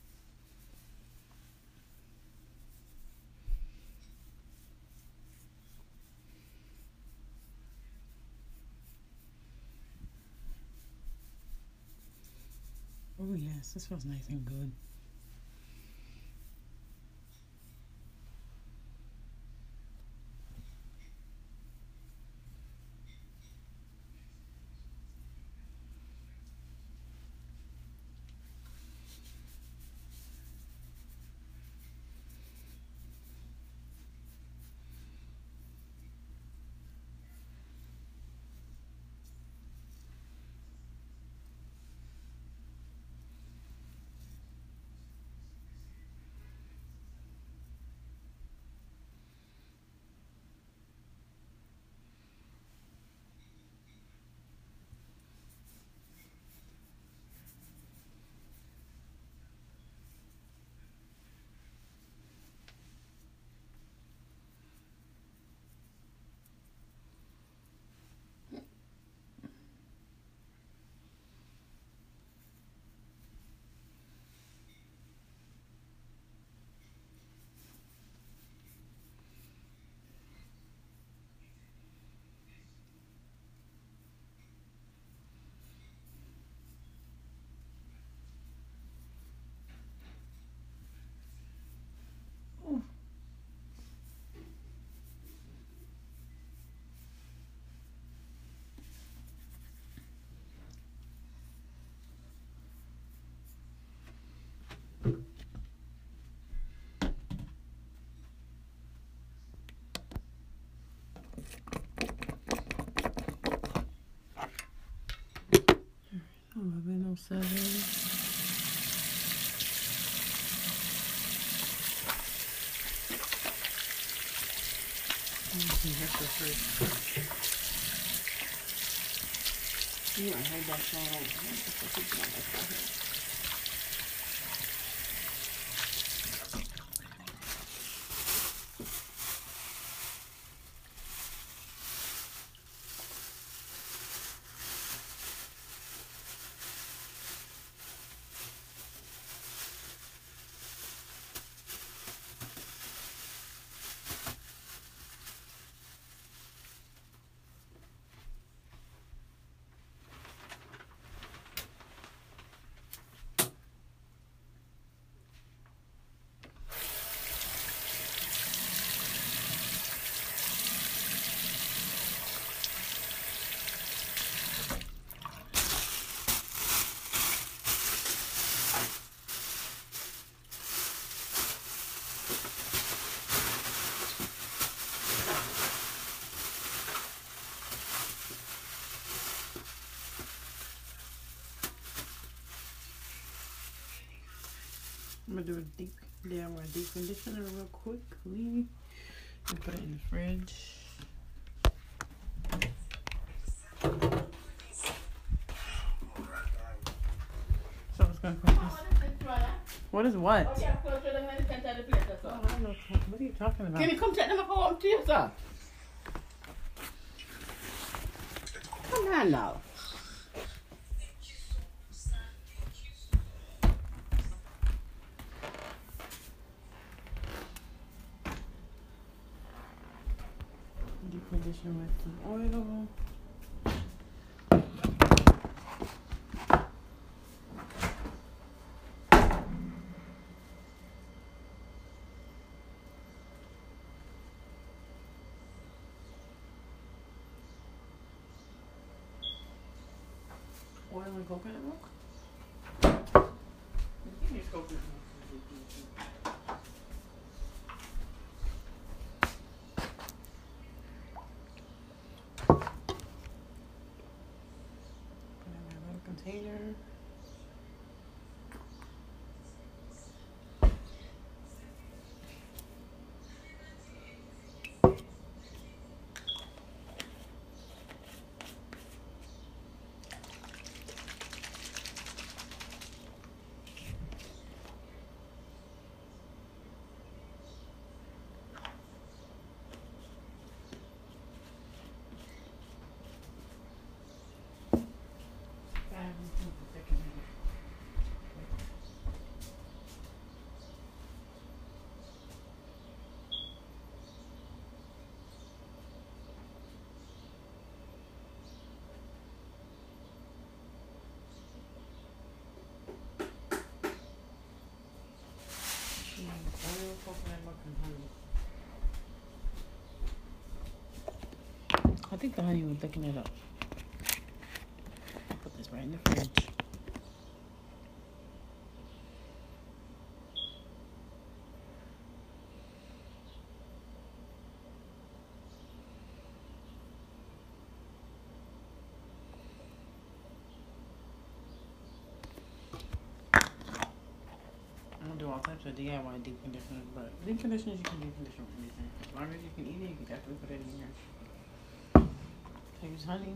Oh yes, this smells nice and good. eleven oh seven. You I heard that song. I'm gonna do a deep, yeah, I'm gonna deep conditioner real quickly and put it in the fridge. So it's gonna cook this. What is what? Oh, yeah, oh, I don't know. What are you talking about? Can you come check them up home to you, sir? Come on now. Deep condition with some oil. Oil and coconut milk? You use coconut milk. Put in my little container. Oil, coconut milk, and honey. I think the honey will thicken it up. I'll put this right in the fridge. Do all types of D I Y deep conditioners, but deep conditioners you can deep condition with anything. As long as you can eat it, you can definitely put it in here. Use honey.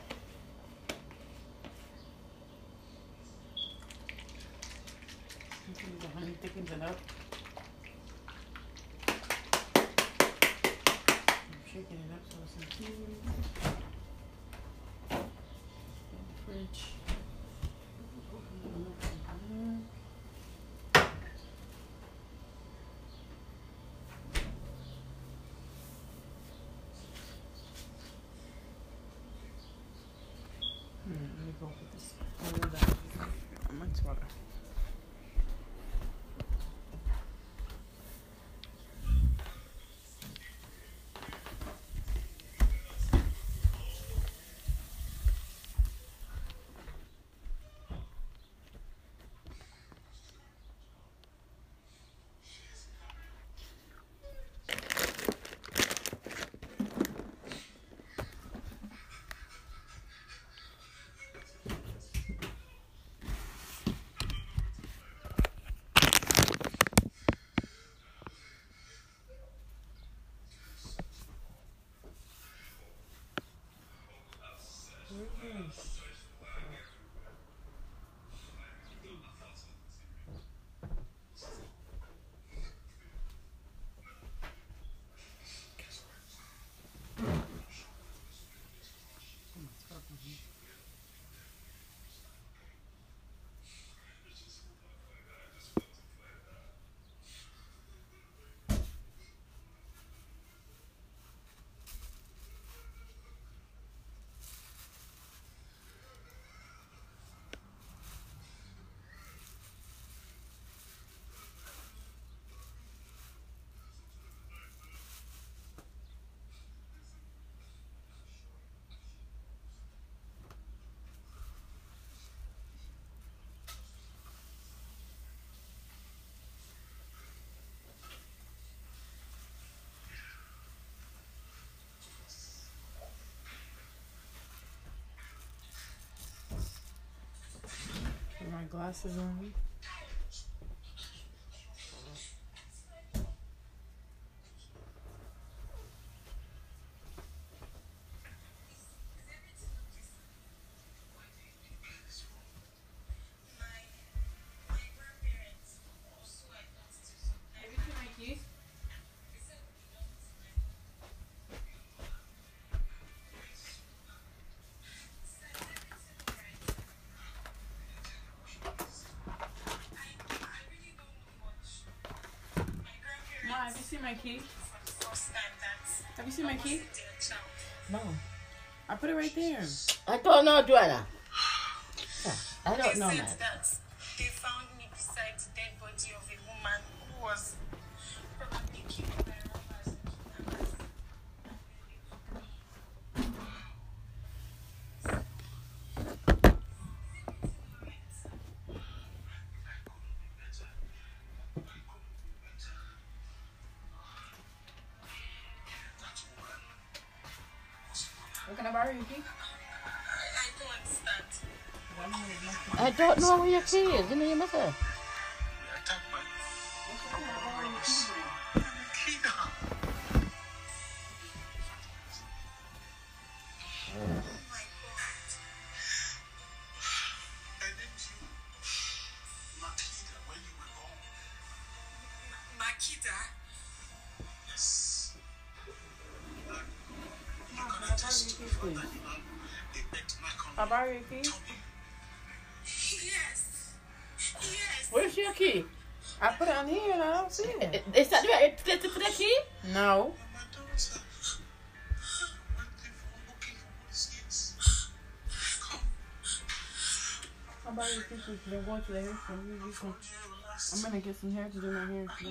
The honey thickens it up. I'm shaking it up so it's infused. In the fridge. Let me go with this. Much water. glasses on. Have you seen my key? Have you seen my key? No. I put it right there. I don't know, Joanna. I don't know, man. They found me beside the dead body of a woman who was probably killed by robbers. Can I borrow your key? I don't understand. I don't know where your key is. You know, you must have. I borrow your key? Yes. Yes. Where's your key? I put it on here and I don't see it. Is that the right place to put the key? No. I'll borrow your key please. They're going to the hair for you. You can- I'm gonna get some hair to do my hair today.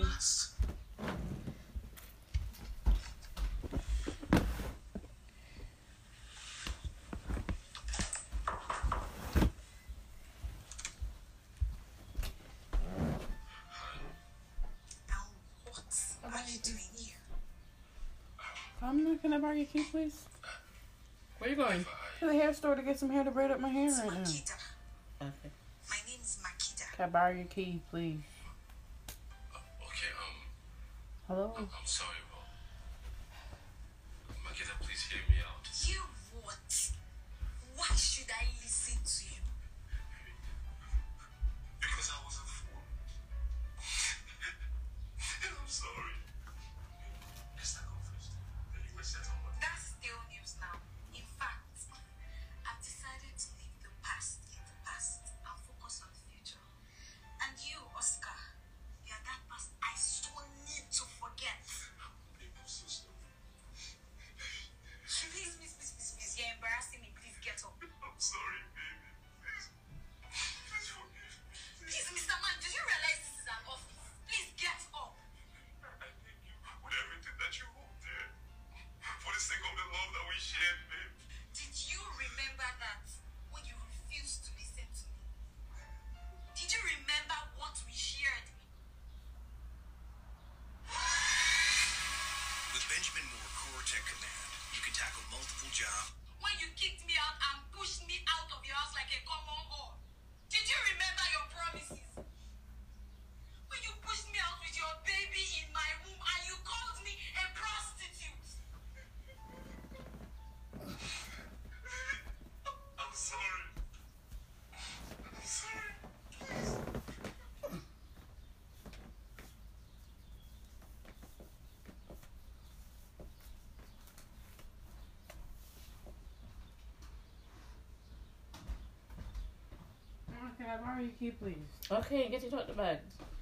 I'm not gonna borrow your key, please. Where you going? To the hair store to get some hair to braid up my hair right now. Okay. My name is Makida. Can I borrow your key, please? Okay, um, Hello? I'm, I'm sorry, Ro. Makeda, please hear me out. You what? Why should I listen to you? Because I was a fool. I'm sorry. Let's not go first. Then you will settle what? That's still news now. In fact, I've decided to leave the past in the past and focus on the future. And you, Oscar, you're that person I so need to forget. Babe, I'm so sorry. Please, please, please, please, please. You're embarrassing me. Please get up. I'm sorry, baby. Please. Please forgive me. Please, Mister Man, do you realize this is an office? Please get up. I thank you with everything that you hold dear. For the sake of the love that we shared, babe. Did you remember that when you refused to listen to me? Did you remember what we shared? With Benjamin Moore Core Tech Command, you can tackle multiple jobs. When you kicked me out and pushed me out of your house like a common whore. Did you remember your promises? When you pushed me out with your baby in my womb and you called me a prostitute. I'm sorry. I'm sorry. Can I borrow your key, please? Okay, get it out the bag.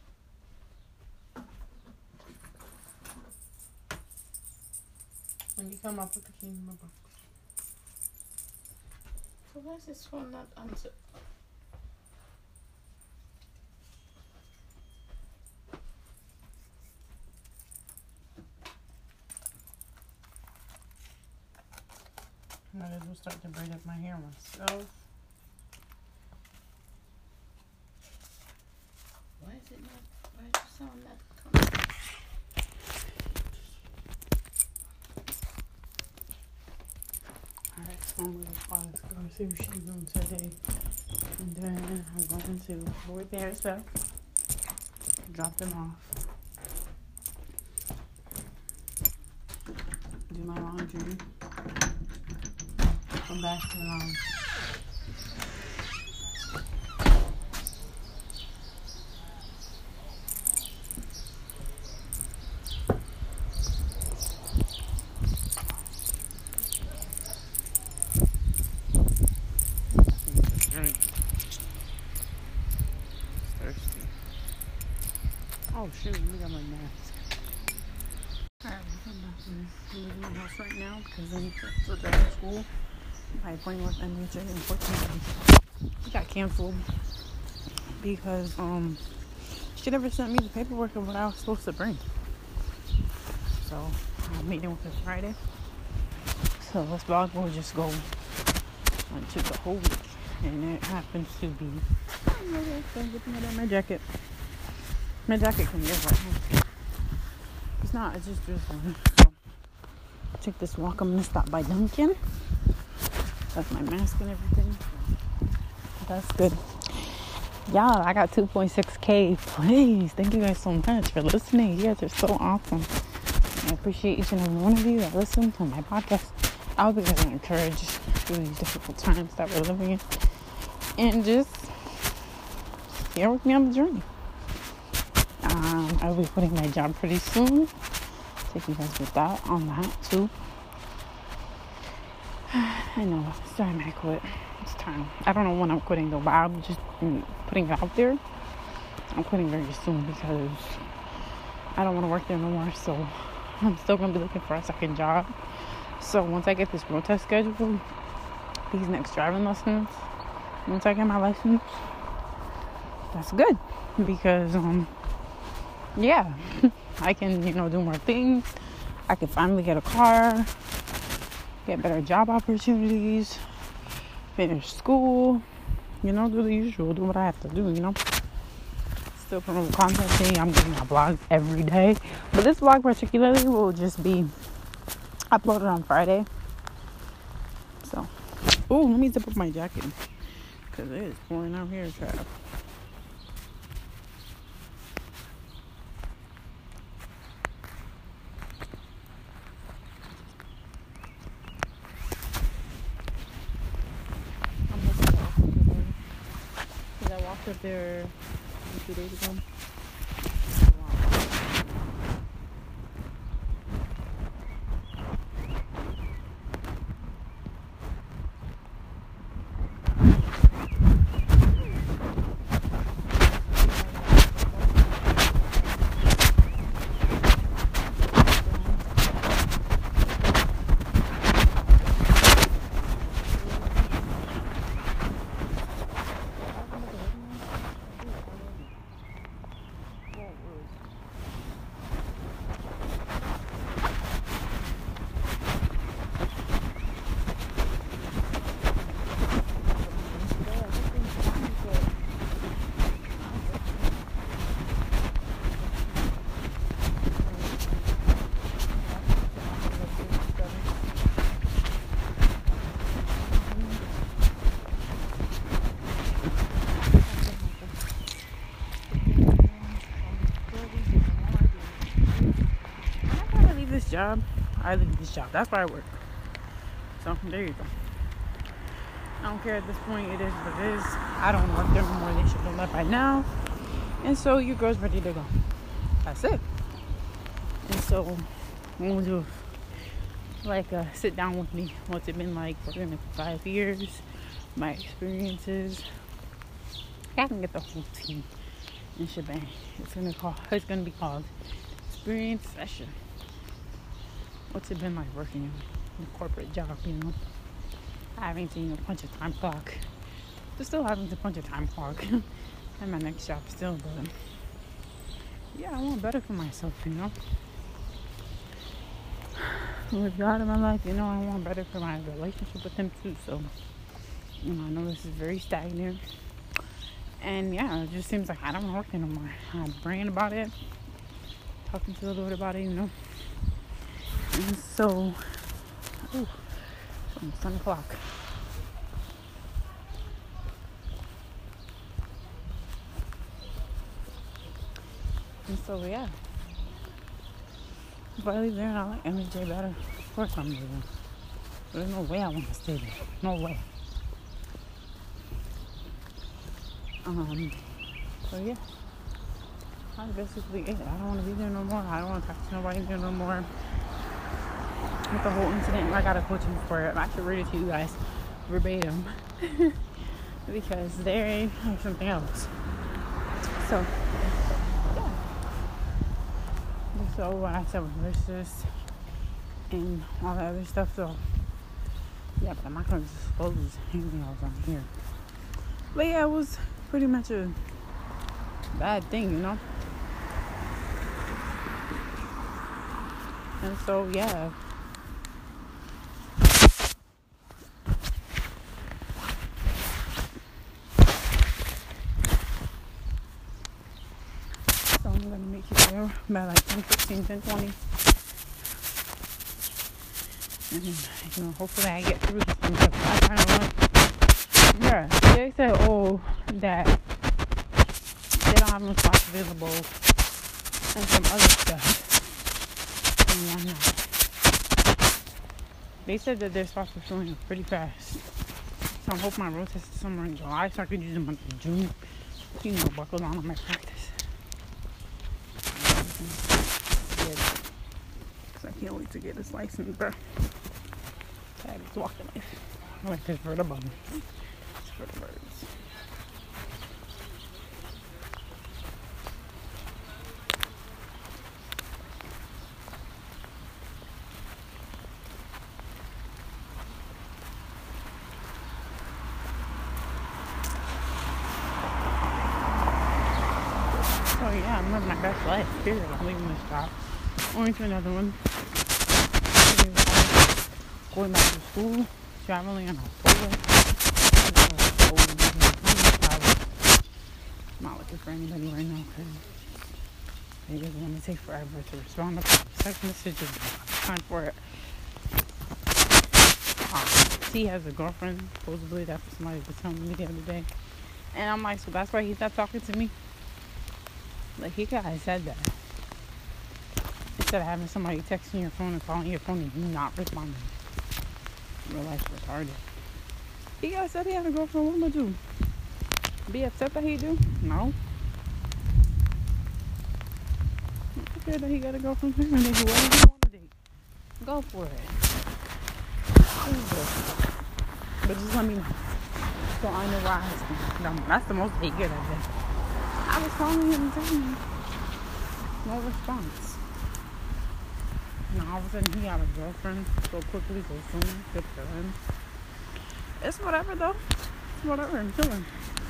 When you come, I'll put the key in my box. So why is this phone not answer? Might as well start to braid up my hair myself. Why is it not? Why is the sound not coming? Alright, so I'm gonna call this girl and see what she's doing today. And then I'm going to board the hairspell, drop them off, do my laundry, come back to the lounge. Oh shoot, let me get my mask. Alright, I'm leaving my house right now because I need to drive to school. My appointment with M H A, unfortunately, it got canceled because um she never sent me the paperwork of what I was supposed to bring. So I'm meeting with her Friday. So this vlog will just go into the whole week, and it happens to be. I'm looking at my jacket. My jacket can get right now. It's not, it's just drizzling. So, check this walk. I'm gonna stop by Dunkin'. That's my mask and everything. That's good. Y'all, I got two point six K. Please, thank you guys so much for listening. You guys are so awesome. I appreciate each and every one of you that listen to my podcast. I hope you guys are encouraged through these difficult times that we're living in. And just here with me on the journey. Um, I'll be quitting my job pretty soon. Take you guys with that on that too. I know, it's time I quit. It's time. I don't know when I'm quitting though, but I'm just putting it out there. I'm quitting very soon because I don't want to work there no more. So I'm still gonna be looking for a second job. So once I get this road test scheduled, these next driving lessons, once I get my license, that's good because um. yeah, I can, you know, do more things. I can finally get a car, get better job opportunities, finish school, you know, do the usual, do what I have to do, you know. Still promote content thing. I'm doing my vlogs every day. But this vlog particularly will just be uploaded on Friday. So, oh, let me zip up my jacket because it is pouring out here, child. Up there two days ago. Job, I leave this job. That's where I work. So there you go. I don't care at this point. It is what it is. I don't work there anymore. They should have left by now. And so your girl's ready to go. That's it. And so I'm gonna do like a sit down with me. What's it been like for like five years? My experiences. I can get the whole team and shebang. It's gonna call. It's gonna be called Experience Session. What's it been like working in a corporate job, you know? Having to, you know, punch a time clock. Just still having to punch a time clock. And my next job still, but yeah, I want better for myself, you know? With God in my life, you know, I want better for my relationship with him too, so, you know, I know this is very stagnant. And yeah, it just seems like I don't want to work anymore. I'm praying about it, talking to the Lord about it, you know? And so, ooh, it's almost ten o'clock. And so, yeah. If I leave there and I like M J better, of course I'm leaving. There's no way I want to stay there. No way. Um, so yeah. That's basically it. I don't want to be there no more. I don't want to talk to nobody there no more. With the whole incident, I got a coaching for it. I should read it to you guys verbatim. Because there ain't something else. So, yeah. So, what I said was racist and all that other stuff, so yeah, but I'm not going to disclose anything else on here. But yeah, it was pretty much a bad thing, you know? And so, yeah. So I'm going to make it there by like ten fifteen, ten twenty. And, you know, hopefully I get through this thing. I kind of want, yeah, they said, oh, that they don't have no spots available and some other stuff. And why not? They said that their spots were filling up pretty fast. So I hope my road test is somewhere in July so I can use the month of June. You know, buckle down on my practice. Because I can't wait to get this license, bro. It's walking life. I like this for the bum. It's for the birds. So yeah, I'm living my best life. Period. I'm leaving this job. Going to another one. Going back to school, traveling in October. I'm not looking for anybody right now because they just want to take forever to respond to text messages. Time for it. Um, he has a girlfriend, supposedly. That's what somebody was telling me the other day. And I'm like, so that's why he's not talking to me? Like, he kind of said that. Instead of having somebody texting your phone and calling your phone and you not responding. Real life retarded. He guys said he had a girlfriend. What am I do? Be upset that he do? No. I don't care that he got a girlfriend. And then whoever you want to date, go for it. But just let me know, so I know where I stand. That's the most he good at it. I was calling him and telling him. No response. And all of a sudden he got a girlfriend so quickly, so soon. Good for him. It's whatever though. It's whatever. I'm chilling.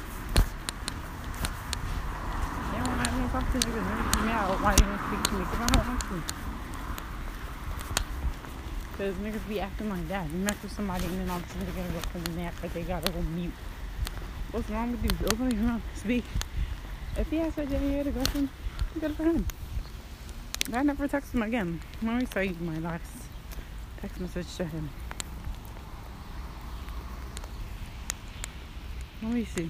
They don't want to talk to niggas. Niggas to me out. Why you don't speak to me? Because I don't want to. Because niggas be acting like that. You mess with somebody and then all of a sudden they get a girlfriend and they act like they gotta go mute. What's wrong with you? Open your mouth. Speak. If he has said that he had a girlfriend, good for him. I never text him again. Let me tell you my last text message to him. Let me see.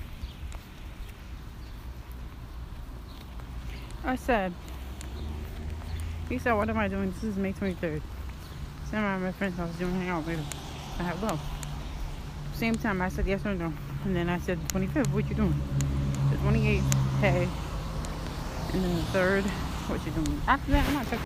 I said, he said, what am I doing? This is May twenty-third. Same time my friends house doing hang out later. I had well. Same time I said yes or no. And then I said twenty-fifth, what you doing? The twenty-eighth, hey. And then the third, what you doing? After that, I'm not texting.